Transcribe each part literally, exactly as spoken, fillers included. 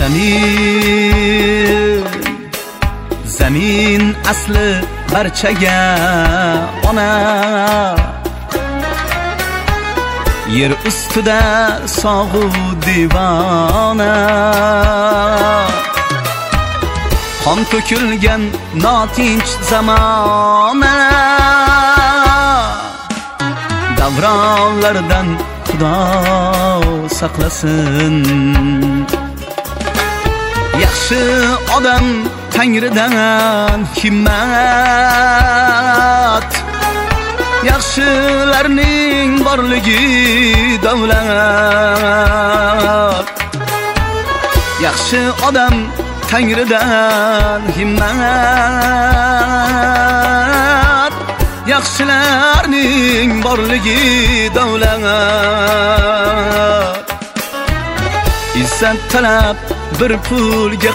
zamin zamin asli barchaga ona, yer ustida sog'u divona, qon to'kilgan notinch zamona, davronlardan Xudo saqlasin. Yaxshi odam Tangridan himmat, yaxshilarning borligi davlat. Yaxshi odam Tangridan himmat, yaxshilarning borligi davlat. Izzat talab bir pulga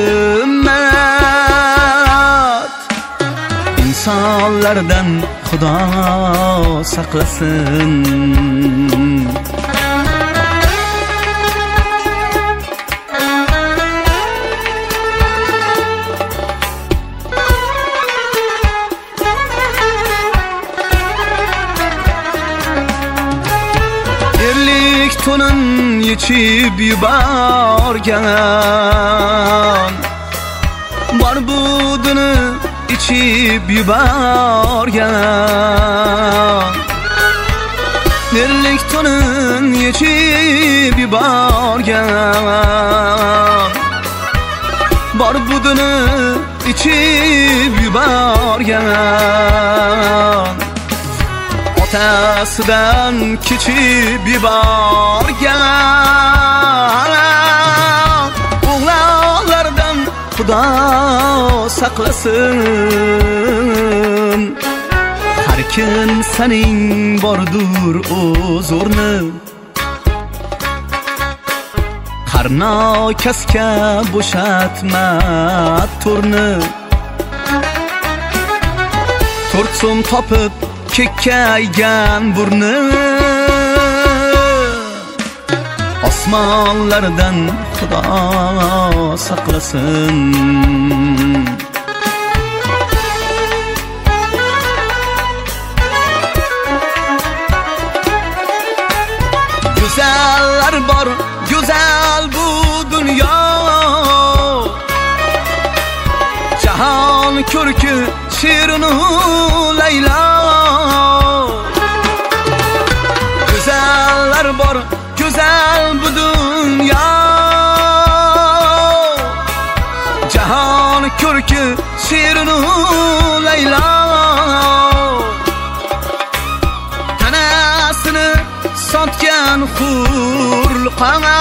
qimmat, insonlardan Xudo saqlasin. Erlik to'nin yechib yuborgan, bor budini ichib yuborgan. Erlik to'nin yechib yuborgan, bor budini ichib yuborgan. Otasidan kechib yuborgan, o'g'lonlardan Xudo saqlasin. Har kim sening bordur o'z o'rni, qarnokasga bo'shatma to'rni. To'rt so'm topib kekkaygan burni, osmonlardan Xudo saqlasin. Go'zallar bor, go'zal bu dunyo, jahon ko'rki Şirinu Laylo. Güzeller bor, güzel bu dünya, Cihan körkü Şirinu Laylo. Tanasını satgan hurqana,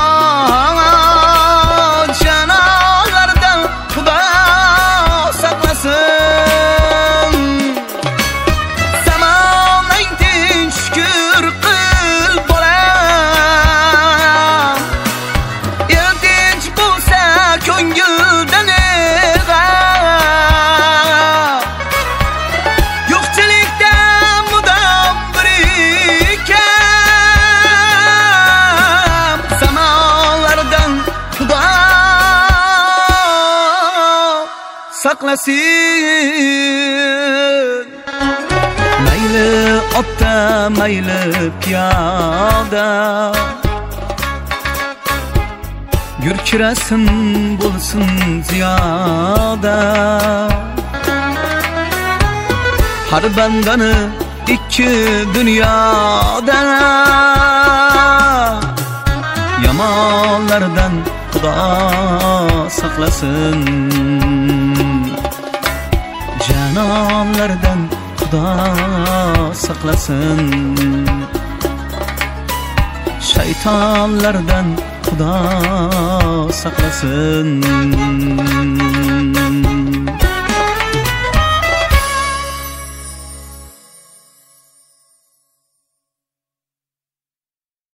canalardan Xudo saqlasin. Zamoning tinch shukr qil bolam, el tinch bo'lsa ko'ngilda neg'am. Yo'qchilikda mudom birikem, zamonlardan Xudo saqlasin. Mayli otda, mayli piyoda, gurkirasin bo'lsin ziyoda. Har bandani ikki dunyoda, yomonlardan Xudo saqlasin. Janonlardan Xudo saqlasin. Shaytonlardan Xudo saqlasin.